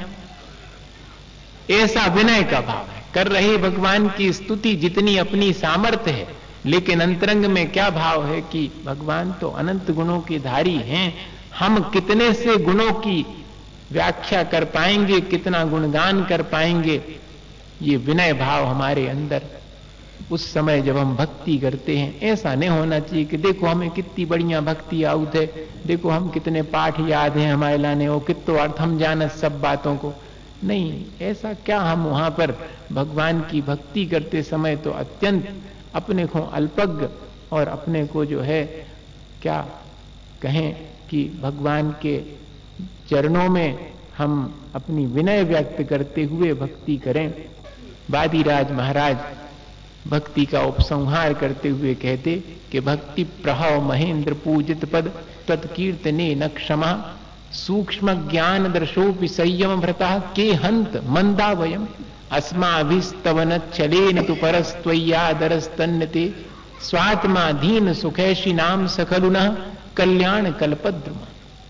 ऐसा विनय का भाव है, कर रहे भगवान की स्तुति जितनी अपनी सामर्थ्य है, लेकिन अंतरंग में क्या भाव है कि भगवान तो अनंत गुणों के धारी हैं, हम कितने से गुणों की व्याख्या कर पाएंगे, कितना गुणगान कर पाएंगे। ये विनय भाव हमारे अंदर उस समय जब हम भक्ति करते हैं, ऐसा नहीं होना चाहिए कि देखो हमें कितनी बढ़िया भक्ति आउत है, देखो हम कितने पाठ याद हैं हमारे लाने, वो कितो अर्थ हम जानत सब बातों को। नहीं, ऐसा क्या हम वहां पर भगवान की भक्ति करते समय तो अत्यंत अपने को अल्पज्ञ और अपने को जो है क्या कहें कि भगवान के चरणों में हम अपनी विनय व्यक्त करते हुए भक्ति करें। वादिराज महाराज भक्ति का उपसंहार करते हुए कहते कि भक्ति प्रभाव महेंद्र पूजित पद तत्कीर्तने न क्षमा सूक्ष्म ज्ञान दर्शोपि संयम व्रता के हंत मंदा वयम अस्माभिस्तवन चलेन तु परस्त्वय्यादरस्तन्यते स्वात्माधीन सुखैषी नाम सकलुना कल्याण कल्पद्रुम।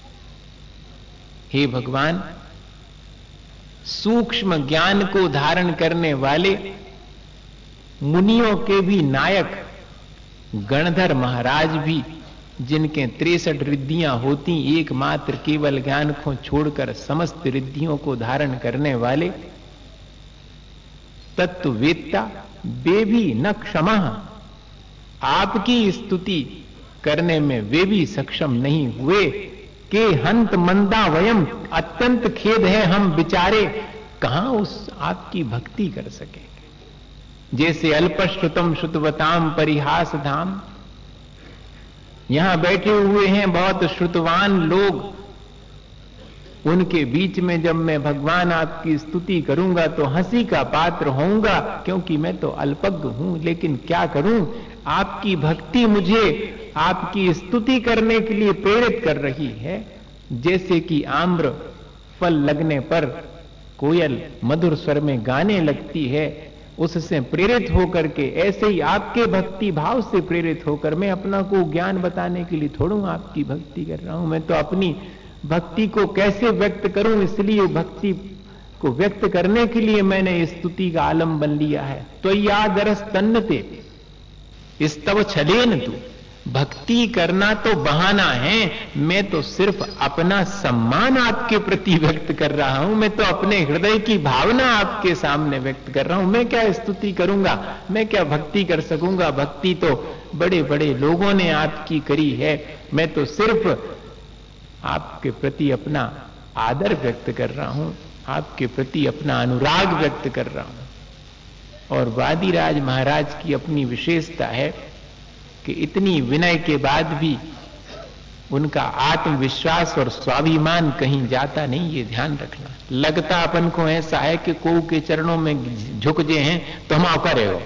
हे भगवान, सूक्ष्म ज्ञान को धारण करने वाले मुनियों के भी नायक गणधर महाराज भी, जिनके 63 रिद्धियां होती, एकमात्र केवल ज्ञान को छोड़कर समस्त रिद्धियों को धारण करने वाले तत्ववेत्ता, वे भी न क्षमा, आपकी स्तुति करने में वे भी सक्षम नहीं हुए। के हंत मंदा वयम, अत्यंत खेद है हम बेचारे कहां उस आपकी भक्ति कर सकेंगे। जैसे अल्पश्रुतम श्रुतवताम परिहास धाम, यहां बैठे हुए हैं बहुत श्रुतवान लोग, उनके बीच में जब मैं भगवान आपकी स्तुति करूंगा तो हंसी का पात्र होऊंगा, क्योंकि मैं तो अल्पज्ञ हूं। लेकिन क्या करूं, आपकी भक्ति मुझे आपकी स्तुति करने के लिए प्रेरित कर रही है। जैसे कि आम्र फल लगने पर कोयल मधुर स्वर में गाने लगती है, उससे प्रेरित होकर के, ऐसे ही आपके भक्ति भाव से प्रेरित होकर मैं अपना को ज्ञान बताने के लिए थोड़ा आपकी भक्ति कर रहा हूं। मैं तो अपनी भक्ति को कैसे व्यक्त करूं, इसलिए भक्ति को व्यक्त करने के लिए मैंने स्तुति का आलंबन लिया है। तो यादरस तन्नते स्तव छलेन तू, भक्ति करना तो बहाना है, मैं तो सिर्फ अपना सम्मान आपके प्रति व्यक्त कर रहा हूं, मैं तो अपने हृदय की भावना आपके सामने व्यक्त कर रहा हूं। मैं क्या स्तुति करूंगा, मैं क्या भक्ति कर सकूंगा, भक्ति तो बड़े बड़े लोगों ने आपकी करी है, मैं तो सिर्फ आपके प्रति अपना आदर व्यक्त कर रहा हूं, आपके प्रति अपना अनुराग व्यक्त कर रहा हूं। और वादिराज महाराज की अपनी विशेषता है कि इतनी विनय के बाद भी उनका आत्मविश्वास और स्वाभिमान कहीं जाता नहीं, ये ध्यान रखना। लगता अपन को ऐसा है कि कोऊ के चरणों में झुक जे हैं तो हम करे हो,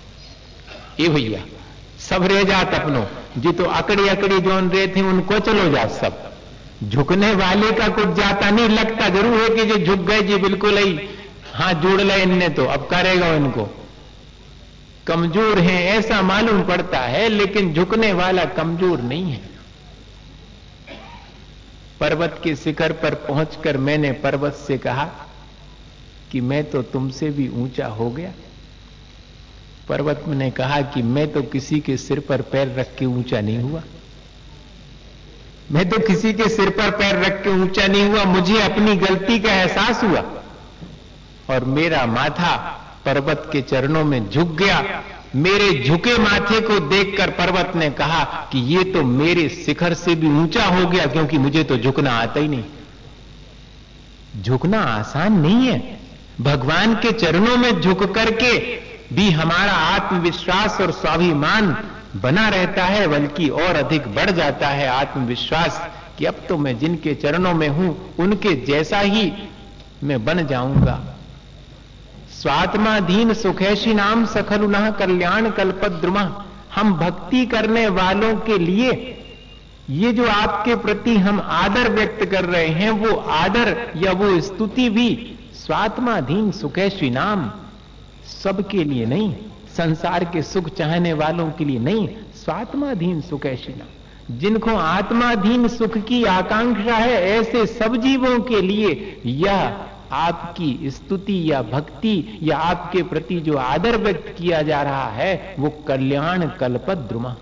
ये भैया सब रह जात अपनों जी, तो अकड़ी अकड़ी जोन रहे थे उनको चलो जात, सब झुकने वाले का कुछ जाता नहीं। लगता जरूर है कि जो झुक गए जी बिल्कुल ही हाथ जोड़ ले इनने, तो अब करेगा इनको, कमजोर हैं ऐसा मालूम पड़ता है, लेकिन झुकने वाला कमजोर नहीं है। पर्वत के शिखर पर पहुंचकर मैंने पर्वत से कहा कि मैं तो तुमसे भी ऊंचा हो गया। पर्वत ने कहा कि मैं तो किसी के सिर पर पैर रख के ऊंचा नहीं हुआ, मैं तो किसी के सिर पर पैर रख के ऊंचा नहीं हुआ, मुझे अपनी गलती का एहसास हुआ और मेरा माथा पर्वत के चरणों में झुक गया। मेरे झुके माथे को देखकर पर्वत ने कहा कि ये तो मेरे शिखर से भी ऊंचा हो गया, क्योंकि मुझे तो झुकना आता ही नहीं। झुकना आसान नहीं है। भगवान के चरणों में झुक करके भी हमारा आत्मविश्वास और स्वाभिमान बना रहता है, बल्कि और अधिक बढ़ जाता है आत्मविश्वास कि अब तो मैं जिनके चरणों में हूं उनके जैसा ही मैं बन जाऊंगा। स्वात्माधीन सुखैषी नाम सखलुनः कल्याण कल्पद्रुमा। हम भक्ति करने वालों के लिए ये जो आपके प्रति हम आदर व्यक्त कर रहे हैं, वो आदर या वो स्तुति भी स्वात्माधीन सुखैषी नाम, सबके लिए नहीं, संसार के सुख चाहने वालों के लिए नहीं, स्वात्माधीन सुखैषी नाम। जिनको आत्माधीन सुख की आकांक्षा है, ऐसे सब जीवों के लिए यह आपकी स्तुति या भक्ति या आपके प्रति जो आदर व्यक्त किया जा रहा है, वो कल्याण कल्पद्रुमा,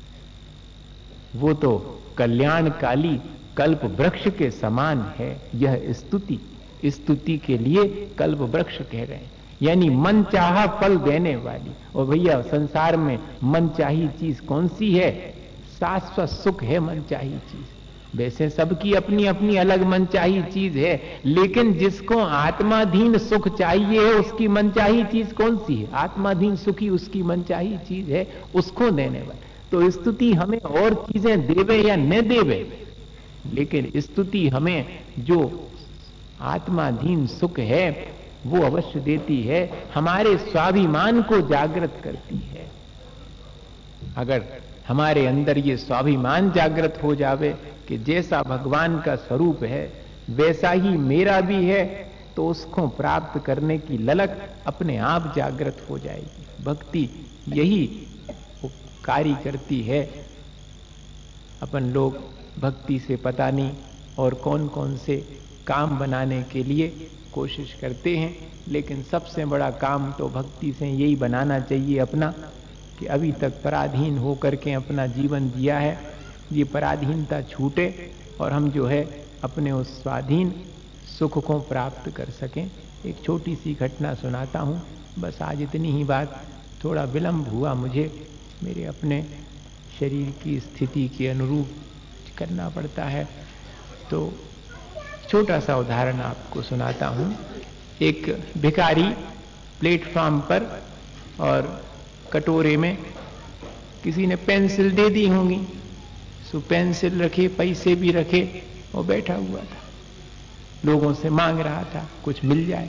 वो तो कल्याणकाली कल्प वृक्ष के समान है। यह स्तुति के लिए कल्प वृक्ष कह रहे हैं, यानी मन चाहा फल देने वाली। और भैया संसार में मन चाही चीज कौन सी है? शाश्वत सुख है मन चाही चीज। वैसे सबकी अपनी अपनी अलग मन चाही चीज है, लेकिन जिसको आत्माधीन सुख चाहिए है, उसकी मन चाही चीज कौन सी है? आत्माधीन सुखी उसकी मन चाही चीज है, उसको देने वाली। तो स्तुति हमें और चीजें देवे या न देवे, लेकिन स्तुति हमें जो आत्माधीन सुख है वो अवश्य देती है, हमारे स्वाभिमान को जागृत करती है। अगर हमारे अंदर ये स्वाभिमान जागृत हो जावे कि जैसा भगवान का स्वरूप है वैसा ही मेरा भी है, तो उसको प्राप्त करने की ललक अपने आप जागृत हो जाएगी। भक्ति यही कार्य करती है। अपन लोग भक्ति से पता नहीं और कौन कौन से काम बनाने के लिए कोशिश करते हैं, लेकिन सबसे बड़ा काम तो भक्ति से यही बनाना चाहिए अपना, कि अभी तक पराधीन होकर के अपना जीवन जिया है, ये पराधीनता छूटे और हम जो है अपने उस स्वाधीन सुख को प्राप्त कर सकें। एक छोटी सी घटना सुनाता हूँ, बस आज इतनी ही बात। थोड़ा विलंब हुआ मुझे, मेरे अपने शरीर की स्थिति के अनुरूप करना पड़ता है, तो छोटा सा उदाहरण आपको सुनाता हूँ। एक भिखारी प्लेटफॉर्म पर और कटोरे में किसी ने पेंसिल दे दी होंगी, सो पेंसिल रखे, पैसे भी रखे और बैठा हुआ था, लोगों से मांग रहा था कुछ मिल जाए।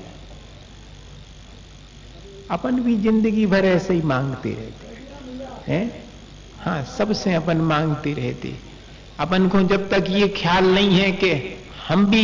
अपन भी जिंदगी भर ऐसे ही मांगते रहते हैं। हाँ, सबसे अपन मांगते रहते। अपन को जब तक ये ख्याल नहीं है कि हम भी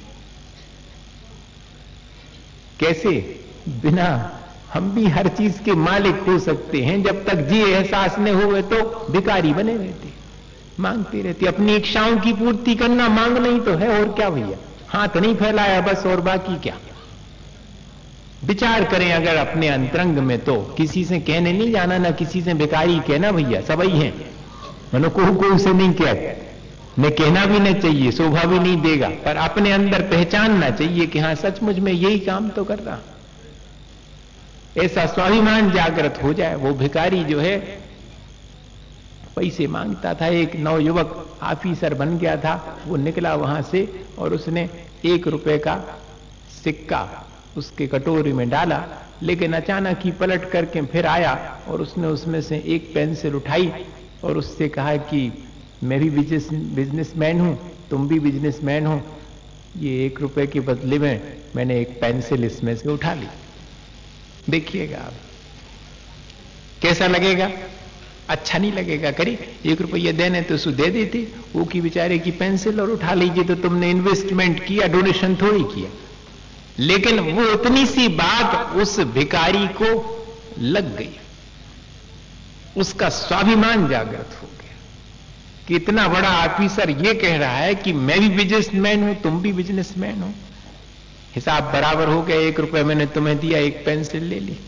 कैसे बिना हम भी हर चीज के मालिक हो सकते हैं, जब तक ये एहसास नहीं हुए तो भिखारी बने रहते, मांगते रहते। अपनी इच्छाओं की पूर्ति करना मांगना ही तो है, और क्या भैया। हाथ नहीं फैलाया बस, और बाकी क्या। विचार करें अगर अपने अंतरंग में, तो किसी से कहने नहीं जाना, ना किसी से भिखारी कहना भैया, सब ही है। मनो कोई से नहीं कह, न कहना भी नहीं चाहिए, शोभा भी नहीं देगा, पर अपने अंदर पहचानना चाहिए कि हाँ सचमुच में यही काम तो कर रहा। ऐसा स्वाभिमान जागृत हो जाए। वो भिखारी जो है पैसे मांगता था, एक नवयुवक ऑफिसर बन गया था, वो निकला वहां से और उसने 1 रुपए का सिक्का उसके कटोरी में डाला, लेकिन अचानक ही पलट करके फिर आया और उसने उसमें से एक पेंसिल उठाई और उससे कहा कि मैं भी बिजनेसमैन हूं, तुम भी बिजनेसमैन हो, ये 1 रुपए के बदले में मैंने एक पेंसिल इसमें से उठा ली, देखिएगा आप कैसा लगेगा। अच्छा नहीं लगेगा। करी 1 रुपया देने तो उसको दे देते, वो की बेचारे की पेंसिल और उठा लीजिए, तो तुमने इन्वेस्टमेंट किया, डोनेशन थोड़ी किया। लेकिन वो इतनी सी बात उस भिखारी को लग गई, उसका स्वाभिमान जागृत हो गया कि इतना बड़ा ऑफिसर ये कह रहा है कि मैं भी बिजनेसमैन हूं, तुम भी बिजनेसमैन हो, हिसाब बराबर हो गया। 1 रुपया मैंने तुम्हें दिया, एक पेंसिल ले ली।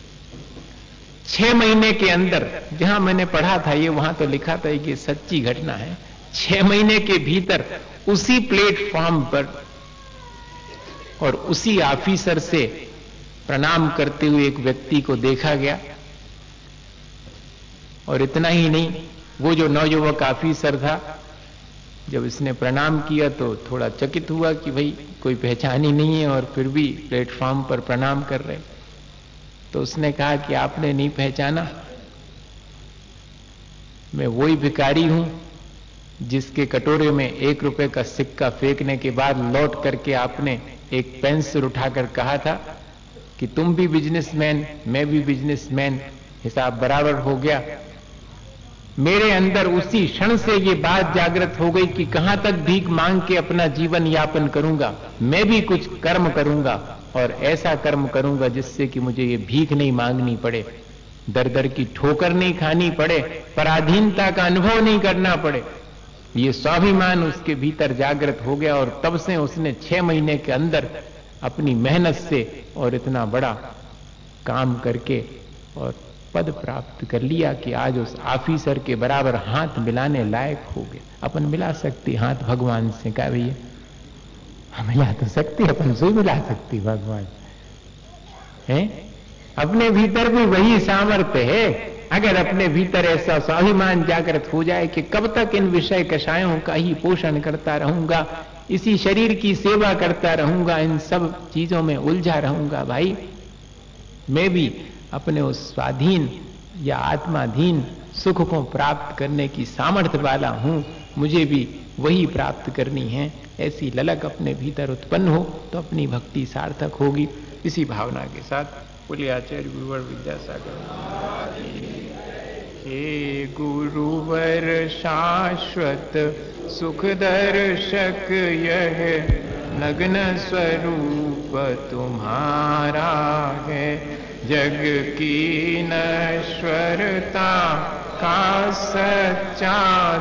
6 महीने के अंदर, जहां मैंने पढ़ा था ये, वहां तो लिखा था कि सच्ची घटना है, 6 महीने के भीतर उसी प्लेटफॉर्म पर और उसी ऑफिसर से प्रणाम करते हुए एक व्यक्ति को देखा गया। और इतना ही नहीं, वो जो नौयुवक ऑफिसर था जब इसने प्रणाम किया तो थोड़ा चकित हुआ कि भाई कोई पहचान ही नहीं है और फिर भी प्लेटफॉर्म पर प्रणाम कर रहे। तो उसने कहा कि आपने नहीं पहचाना, मैं वही भिखारी हूं जिसके कटोरे में 1 रुपए का सिक्का फेंकने के बाद लौट करके आपने एक पेंसिल उठाकर कहा था कि तुम भी बिजनेसमैन, मैं भी बिजनेसमैन, हिसाब बराबर हो गया। मेरे अंदर उसी क्षण से ये बात जागृत हो गई कि कहां तक भीख मांग के अपना जीवन यापन करूंगा, मैं भी कुछ कर्म करूंगा और ऐसा कर्म करूंगा जिससे कि मुझे ये भीख नहीं मांगनी पड़े, दर दर की ठोकर नहीं खानी पड़े, पराधीनता का अनुभव नहीं करना पड़े। ये स्वाभिमान उसके भीतर जागृत हो गया और तब से उसने 6 महीने के अंदर अपनी मेहनत से और इतना बड़ा काम करके और पद प्राप्त कर लिया कि आज उस ऑफिसर के बराबर हाथ मिलाने लायक हो गए। अपन मिला सकती हाथ भगवान से, क्या भैया मिला तो सकती, अपन से मिला सकती भगवान है। अपने भीतर भी वही सामर्थ्य है। अगर अपने भीतर ऐसा स्वाभिमान जागृत हो जाए कि कब तक इन विषय कषायों का ही पोषण करता रहूंगा, इसी शरीर की सेवा करता रहूंगा, इन सब चीजों में उलझा रहूंगा, भाई मैं भी अपने उस स्वाधीन या आत्माधीन सुख को प्राप्त करने की सामर्थ्य वाला हूं, मुझे भी वही प्राप्त करनी है, ऐसी ललक अपने भीतर उत्पन्न हो तो अपनी भक्ति सार्थक होगी। इसी भावना के साथ बोलिए आचार्य गुरुवर विद्यासागर। हे गुरुवर शाश्वत सुख दर्शक, यह नग्न स्वरूप तुम्हारा है, जग की नश्वरता का सच्चा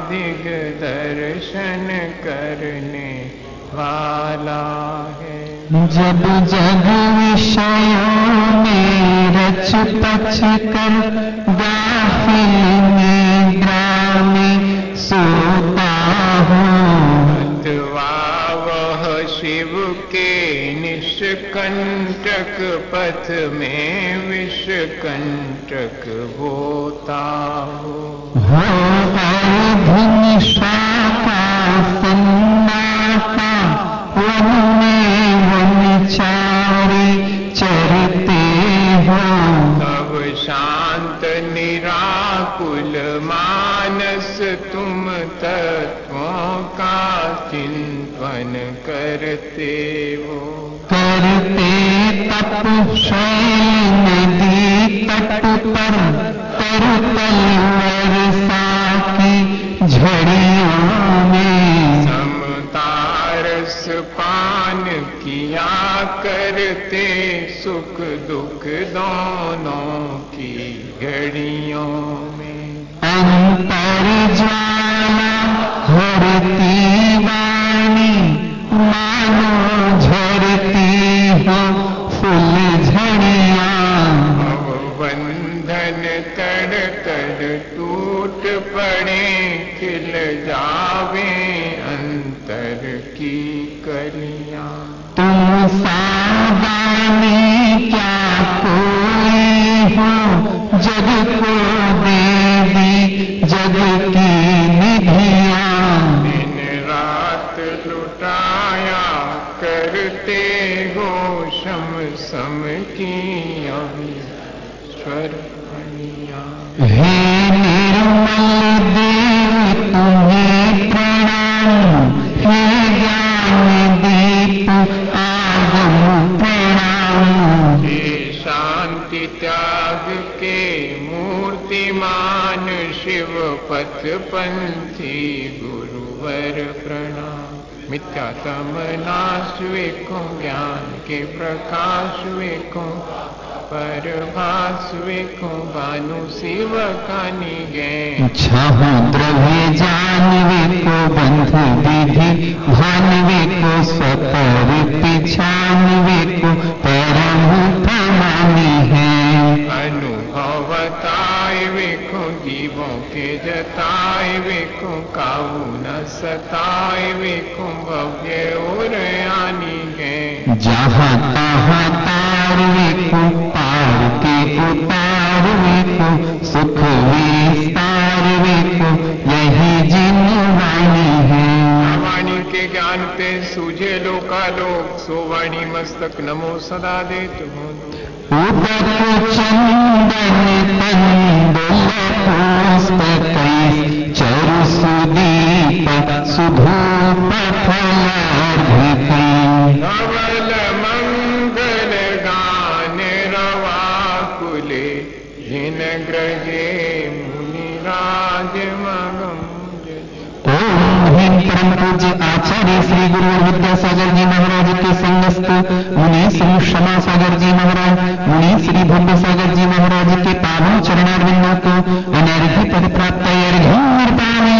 दिग्दर्शन करने वाला है। जब जग विषयों में रच पच कर गाफिल निद्रा में सोता हूँ, अथवा वह शिव के निष्कंटक पथ में विषकंटक होता हो धुन शाखा सन्नाटा उनमें वनचारी चरते हो, तब शांत निराकुल मानस तुम तत्वों का चिंतन करते हो। करते तप शैल नदी तट पर तरतल वर्षा की झड़ियों में, समतारस पान किया करते सुख दुख दोनों की घड़ियों में। अंतर ज्वाला हरती वाणी मानो झरती हो फूल झड़ियां, बंधन कड़ कड़ टूट पड़े, खिल जावे अंतर की कलियां। तुम सादानी क्या कोई हो, जग को देवी जग की निधियां, दिन रात लुटाया करते हो शम सम की अविश्वर बनिया। हे निर्मल देव तुम्हें प्रणाम, हे ज्ञान दीप आगम प्रणाम, हे शांति त्याग के मूर्तिमान शिव पथ पंथी गुरुवर प्रणाम। मिथ्यातम नाश वेखो, ज्ञान के प्रकाश वेखो, परभास वेखो, भानु शिव कानी गए। छाहु द्रव्य जानवे को बंध विधि भानवे को, स्वपर पिछानवे को परम प्रमाणी है। अनुभवताय वेखो, जीवों के जताय वेखो, काऊ न सताय वेखो, भव्य और आनी है। जहाँ तहाँ तार वेखो, पार के उतार वेखो, सुख विस्तार वेखो, यही जिन वाणी है। सोवाणी मस्तक नमो सदा देतु उदक चंदन तंदुल पुष्प चरु सुदीप सुधूप धवल मंगल गान रवा कुले जिन ग्रजे मुनिराज मगम। ओम हिम परम पूज्य आचार्य श्री गुरु विद्यासागर जी महाराज के संगस्त मुनि श्री क्षमा सागर जी महाराज, मुनि श्री भव्य सागर जी महाराज के पावन चरणारविंदों को अनर्घ्य पद प्राप्त अर्घ्यम